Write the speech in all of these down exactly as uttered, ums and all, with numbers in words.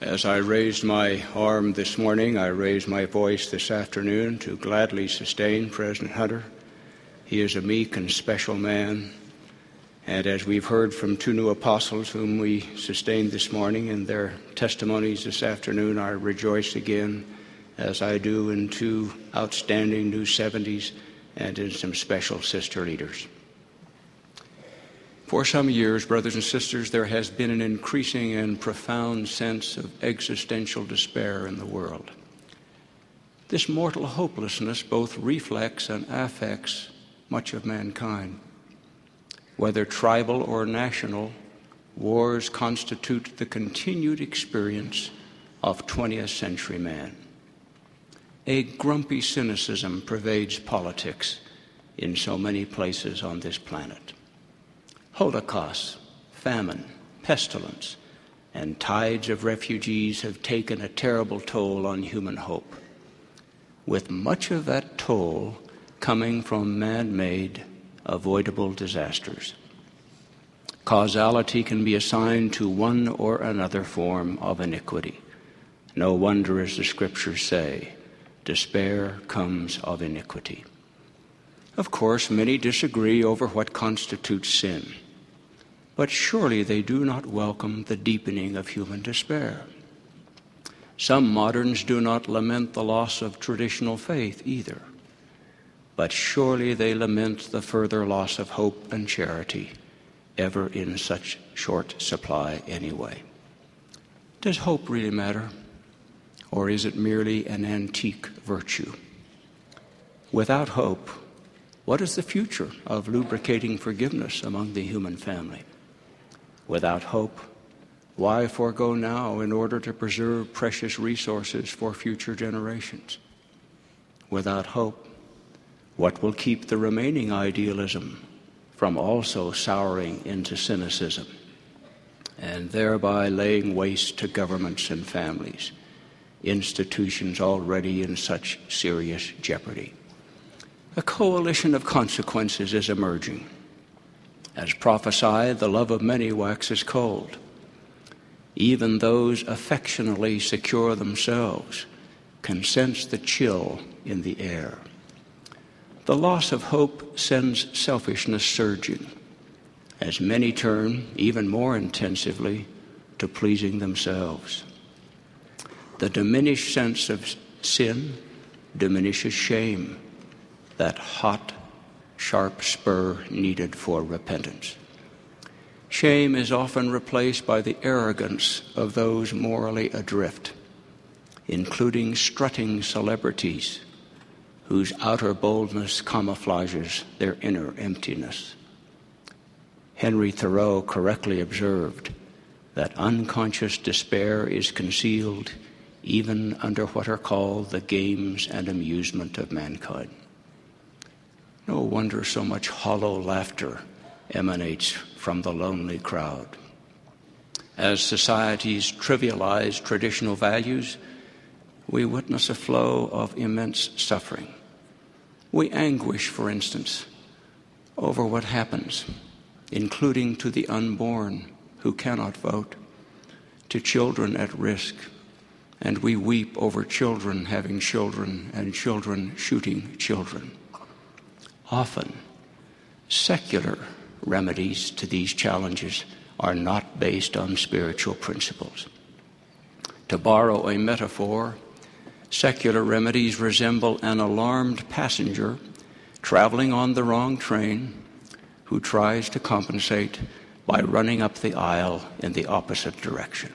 As I raised my arm this morning, I raised my voice this afternoon to gladly sustain President Hunter. He is a meek and special man. And as we've heard from two new apostles whom we sustained this morning in their testimonies this afternoon, I rejoice again, as I do in two outstanding new seventies and in some special sister leaders. For some years, brothers and sisters, there has been an increasing and profound sense of existential despair in the world. This mortal hopelessness both reflects and affects much of mankind. Whether tribal or national, wars constitute the continued experience of twentieth century man. A grumpy cynicism pervades politics in so many places on this planet. Holocausts, famine, pestilence, and tides of refugees have taken a terrible toll on human hope, with much of that toll coming from man-made, avoidable disasters. Causality can be assigned to one or another form of iniquity. No wonder, as the Scriptures say, despair comes of iniquity. Of course, many disagree over what constitutes sin, but surely they do not welcome the deepening of human despair. Some moderns do not lament the loss of traditional faith either, but surely they lament the further loss of hope and charity, ever in such short supply anyway. Does hope really matter, or is it merely an antique virtue? Without hope, what is the future of lubricating forgiveness among the human family? Without hope, why forego now in order to preserve precious resources for future generations? Without hope, what will keep the remaining idealism from also souring into cynicism and thereby laying waste to governments and families, institutions already in such serious jeopardy? A coalition of consequences is emerging. As prophesied, the love of many waxes cold. Even those affectionately secure themselves can sense the chill in the air. The loss of hope sends selfishness surging, as many turn even more intensively to pleasing themselves. The diminished sense of sin diminishes shame, that hot, sharp spur needed for repentance. Shame is often replaced by the arrogance of those morally adrift, including strutting celebrities whose outer boldness camouflages their inner emptiness. Henry Thoreau correctly observed that unconscious despair is concealed even under what are called the games and amusement of mankind. No wonder so much hollow laughter emanates from the lonely crowd. As societies trivialize traditional values, we witness a flow of immense suffering. We anguish, for instance, over what happens, including to the unborn who cannot vote, to children at risk, and we weep over children having children and children shooting children. Often, secular remedies to these challenges are not based on spiritual principles. To borrow a metaphor, secular remedies resemble an alarmed passenger traveling on the wrong train who tries to compensate by running up the aisle in the opposite direction.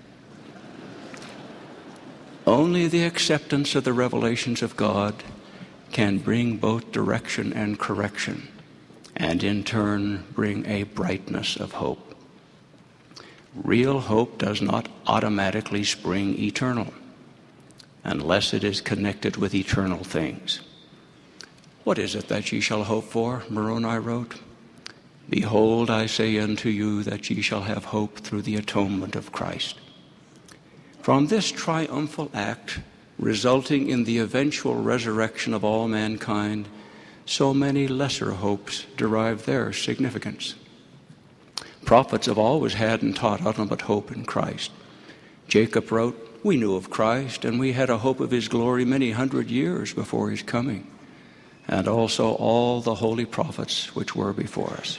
Only the acceptance of the revelations of God can bring both direction and correction, and in turn bring a brightness of hope. Real hope does not automatically spring eternal, unless it is connected with eternal things. What is it that ye shall hope for? Moroni wrote. Behold, I say unto you that ye shall have hope through the atonement of Christ. From this triumphal act, resulting in the eventual resurrection of all mankind, so many lesser hopes derive their significance. Prophets have always had and taught ultimate hope in Christ. Jacob wrote, "We knew of Christ, and we had a hope of his glory many hundred years before his coming, and also all the holy prophets which were before us."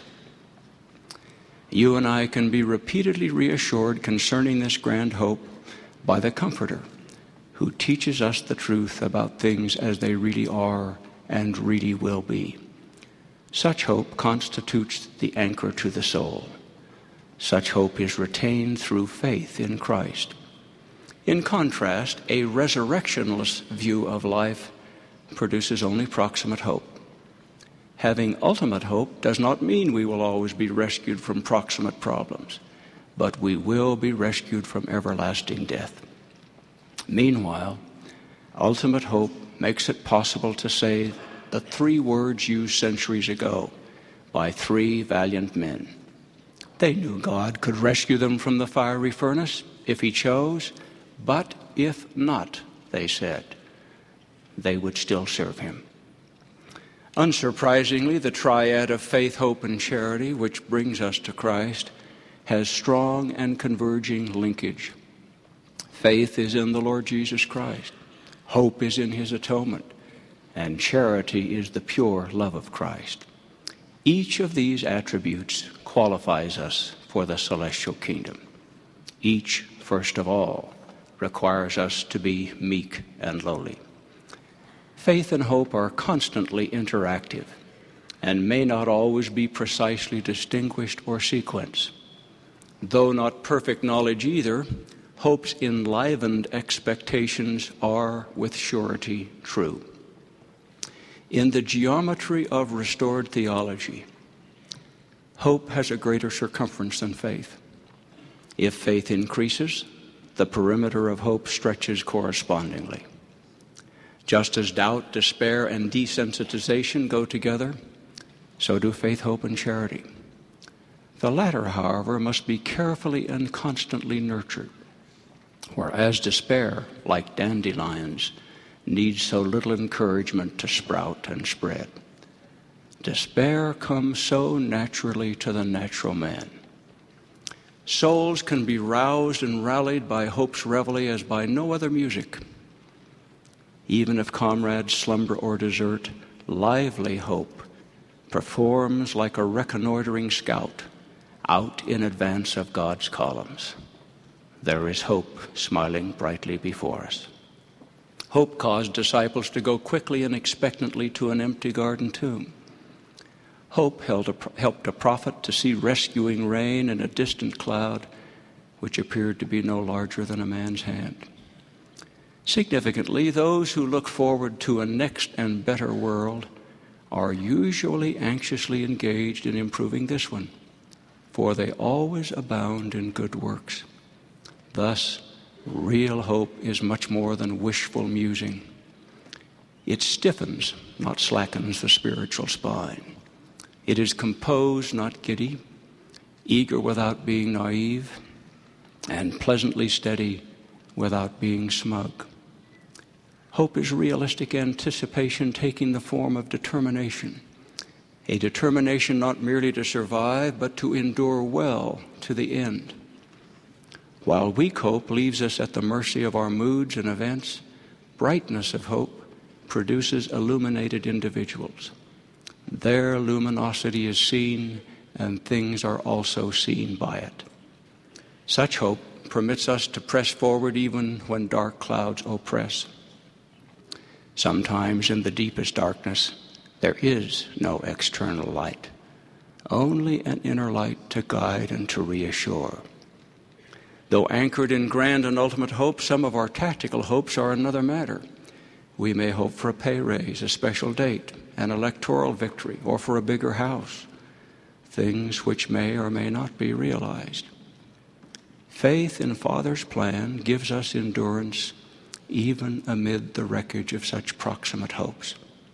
You and I can be repeatedly reassured concerning this grand hope by the Comforter, who teaches us the truth about things as they really are and really will be. Such hope constitutes the anchor to the soul. Such hope is retained through faith in Christ. In contrast, a resurrectionless view of life produces only proximate hope. Having ultimate hope does not mean we will always be rescued from proximate problems, but we will be rescued from everlasting death. Meanwhile, ultimate hope makes it possible to say the three words used centuries ago by three valiant men. They knew God could rescue them from the fiery furnace if he chose, but if not, they said, they would still serve him. Unsurprisingly, the triad of faith, hope, and charity, which brings us to Christ, has strong and converging linkage. Faith is in the Lord Jesus Christ. Hope is in his atonement. And charity is the pure love of Christ. Each of these attributes qualifies us for the celestial kingdom. Each, first of all, requires us to be meek and lowly. Faith and hope are constantly interactive and may not always be precisely distinguished or sequenced. Though not perfect knowledge either, hope's enlivened expectations are with surety true. In the geometry of restored theology, hope has a greater circumference than faith. If faith increases, the perimeter of hope stretches correspondingly. Just as doubt, despair, and desensitization go together, so do faith, hope, and charity. The latter, however, must be carefully and constantly nurtured, whereas despair, like dandelions, needs so little encouragement to sprout and spread. Despair comes so naturally to the natural man. Souls can be roused and rallied by hope's reveille as by no other music. Even if comrades slumber or desert, lively hope performs like a reconnoitering scout out in advance of God's columns. There is hope smiling brightly before us. Hope caused disciples to go quickly and expectantly to an empty garden tomb. Hope held a, helped a prophet to see rescuing rain in a distant cloud which appeared to be no larger than a man's hand. Significantly, those who look forward to a next and better world are usually anxiously engaged in improving this one, for they always abound in good works. Thus, real hope is much more than wishful musing. It stiffens, not slackens, the spiritual spine. It is composed, not giddy, eager without being naive, and pleasantly steady without being smug. Hope is realistic anticipation taking the form of determination, a determination not merely to survive, but to endure well to the end. While weak hope leaves us at the mercy of our moods and events, brightness of hope produces illuminated individuals. Their luminosity is seen, and things are also seen by it. Such hope permits us to press forward even when dark clouds oppress. Sometimes in the deepest darkness, there is no external light, only an inner light to guide and to reassure. Though anchored in grand and ultimate hope, some of our tactical hopes are another matter. We may hope for a pay raise, a special date, an electoral victory, or for a bigger house, things which may or may not be realized. Faith in Father's plan gives us endurance even amid the wreckage of such proximate hopes.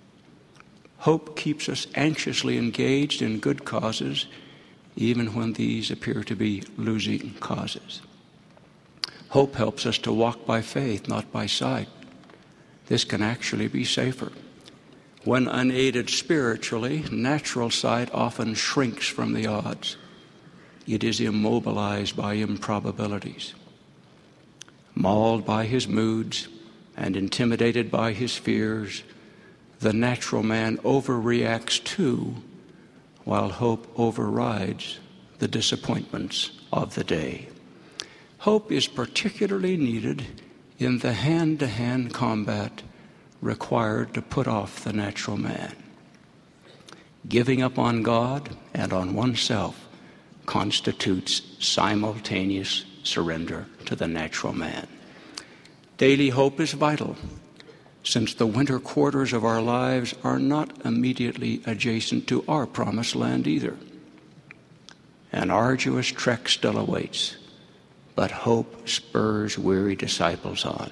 Hope keeps us anxiously engaged in good causes, even when these appear to be losing causes. Hope helps us to walk by faith, not by sight. This can actually be safer. When unaided spiritually, natural sight often shrinks from the odds. It is immobilized by improbabilities. Mauled by his moods and intimidated by his fears, the natural man overreacts too, while hope overrides the disappointments of the day. Hope is particularly needed in the hand-to-hand combat required to put off the natural man. Giving up on God and on oneself constitutes simultaneous surrender to the natural man. Daily hope is vital, since the winter quarters of our lives are not immediately adjacent to our promised land either. An arduous trek still awaits, but hope spurs weary disciples on.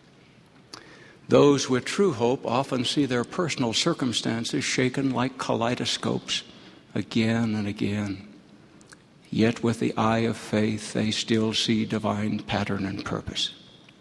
Those with true hope often see their personal circumstances shaken like kaleidoscopes again and again. Yet with the eye of faith, they still see divine pattern and purpose.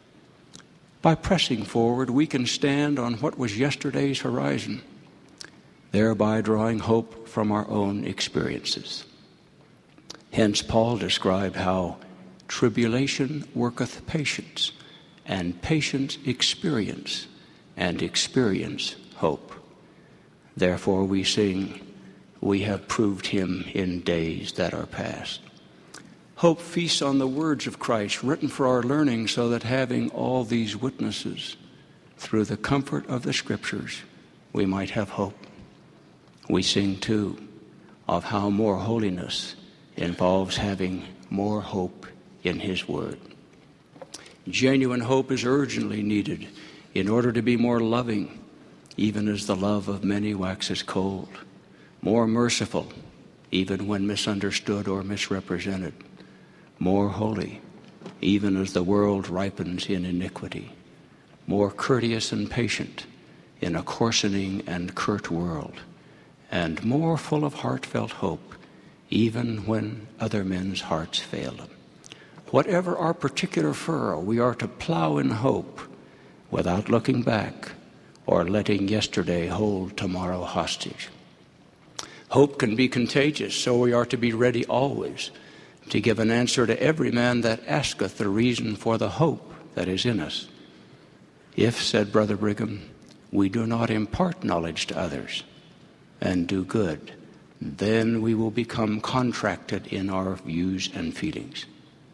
By pressing forward, we can stand on what was yesterday's horizon, thereby drawing hope from our own experiences. Hence, Paul described how tribulation worketh patience, and patience experience, and experience hope. Therefore we sing, we have proved him in days that are past. Hope feasts on the words of Christ, written for our learning, so that having all these witnesses, through the comfort of the Scriptures, we might have hope. We sing, too, of how more holiness involves having more hope in his word. Genuine hope is urgently needed in order to be more loving, even as the love of many waxes cold, more merciful, even when misunderstood or misrepresented, more holy, even as the world ripens in iniquity, more courteous and patient in a coarsening and curt world, and more full of heartfelt hope, even when other men's hearts fail them. Whatever our particular furrow, we are to plow in hope without looking back or letting yesterday hold tomorrow hostage. Hope can be contagious, so we are to be ready always to give an answer to every man that asketh the reason for the hope that is in us. If, said Brother Brigham, we do not impart knowledge to others and do good, then we will become contracted in our views and feelings.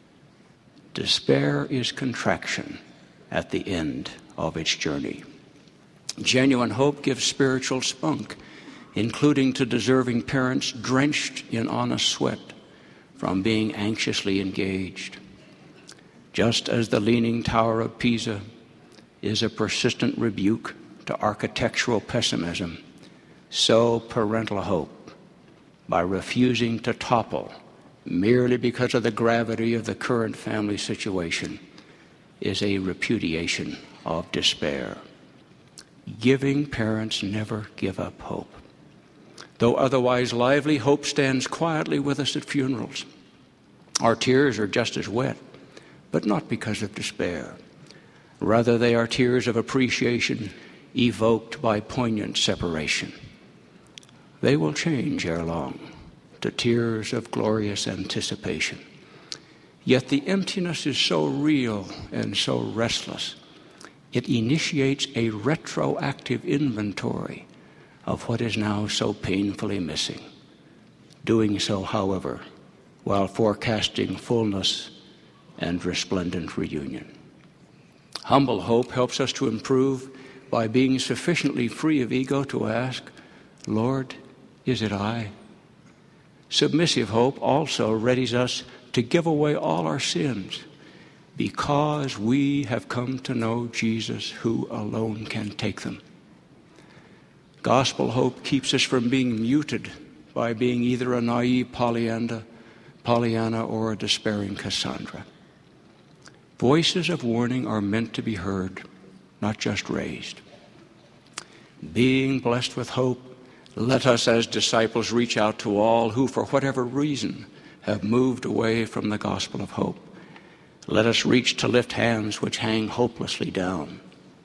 Despair is contraction at the end of its journey. Genuine hope gives spiritual spunk, including to deserving parents drenched in honest sweat from being anxiously engaged. Just as the Leaning Tower of Pisa is a persistent rebuke to architectural pessimism, so parental hope, by refusing to topple merely because of the gravity of the current family situation, is a repudiation of despair. Giving parents never give up hope. Though otherwise lively, hope stands quietly with us at funerals. Our tears are just as wet, but not because of despair. Rather, they are tears of appreciation evoked by poignant separation. They will change ere long to tears of glorious anticipation. Yet the emptiness is so real and so restless, it initiates a retroactive inventory of what is now so painfully missing, doing so, however, while forecasting fullness and resplendent reunion. Humble hope helps us to improve by being sufficiently free of ego to ask, Lord, is it I? Submissive hope also readies us to give away all our sins because we have come to know Jesus, who alone can take them. Gospel hope keeps us from being muted by being either a naive Pollyanna, Pollyanna or a despairing Cassandra. Voices of warning are meant to be heard, not just raised. Being blessed with hope, let us as disciples reach out to all who, for whatever reason, have moved away from the gospel of hope. Let us reach to lift hands which hang hopelessly down.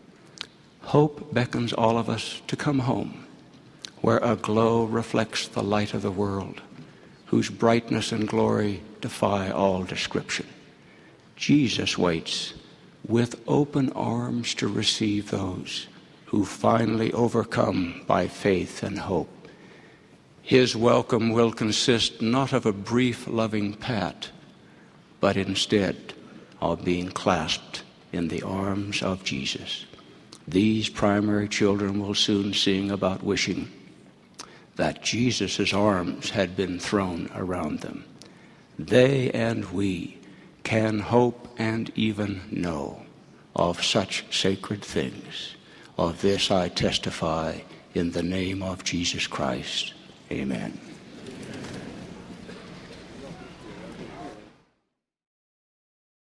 Hope beckons all of us to come home, where a glow reflects the light of the world, whose brightness and glory defy all description. Jesus waits with open arms to receive those who finally overcome by faith and hope. His welcome will consist not of a brief loving pat, but instead of being clasped in the arms of Jesus. These primary children will soon sing about wishing that Jesus' arms had been thrown around them. They and we can hope and even know of such sacred things. Of this I testify in the name of Jesus Christ. Amen.